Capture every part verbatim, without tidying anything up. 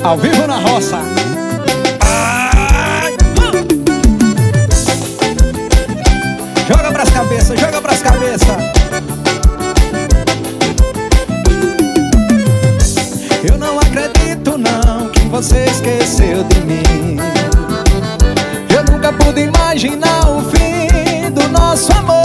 Ao vivo na roça. Ai, hum. Joga pras cabeças, joga pras cabeças. Eu não acredito não que você esqueceu de mim. Eu nunca pude imaginar o fim do nosso amor.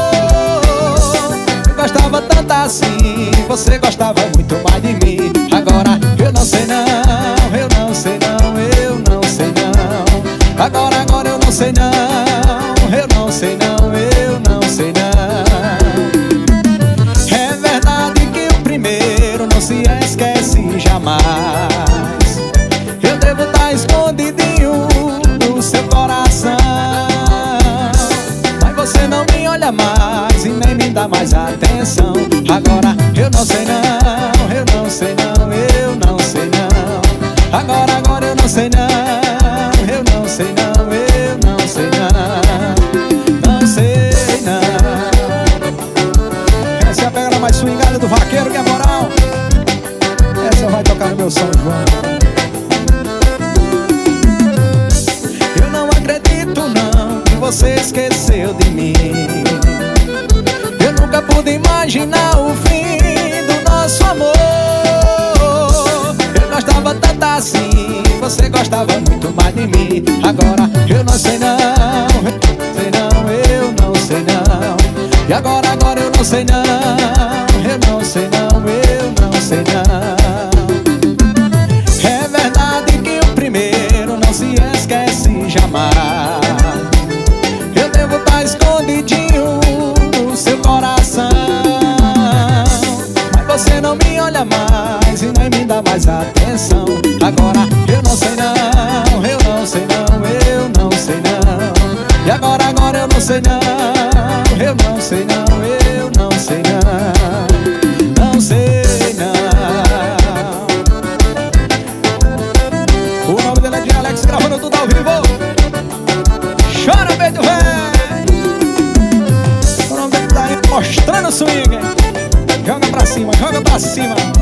Eu gostava tanto assim, você gostava muito mais de mim. Agora eu não sei não, eu não sei não, eu não sei não. Agora, agora eu não sei não, eu não sei não, eu não sei não. É verdade que o primeiro não se esquece jamais. Eu devo estar escondidinho no seu coração, mas você não me olha mais e nem me dá mais atenção. Agora eu não sei não, eu não sei não, eu não sei não. Agora, agora eu não sei não, eu não sei não, eu não sei não. Não sei não. Essa é a pegada mais swingada do vaqueiro, que é moral. Essa vai tocar no meu São João. Eu não acredito não que você esqueceu de mim. Eu nunca pude imaginar o fim do nosso amor. Eu gostava tanto assim, você gostava muito mais de mim. Agora eu não sei não, eu não sei não, eu não sei não. E agora, agora eu não sei não, eu não sei não, eu não sei não. É verdade que o primeiro não se esquece jamais. Eu devo estar escondidinho no seu coração, mas você não me olha mais e nem me dá mais atenção. Agora eu não sei não, eu não sei não, eu não sei não. E agora, agora eu não sei não, eu não sei não, eu não sei não. Não sei não. O nome dele é de Alex, gravando tudo ao vivo. Chora, peito velho. O nome dele tá aí mostrando o swing. Joga pra cima, joga pra cima.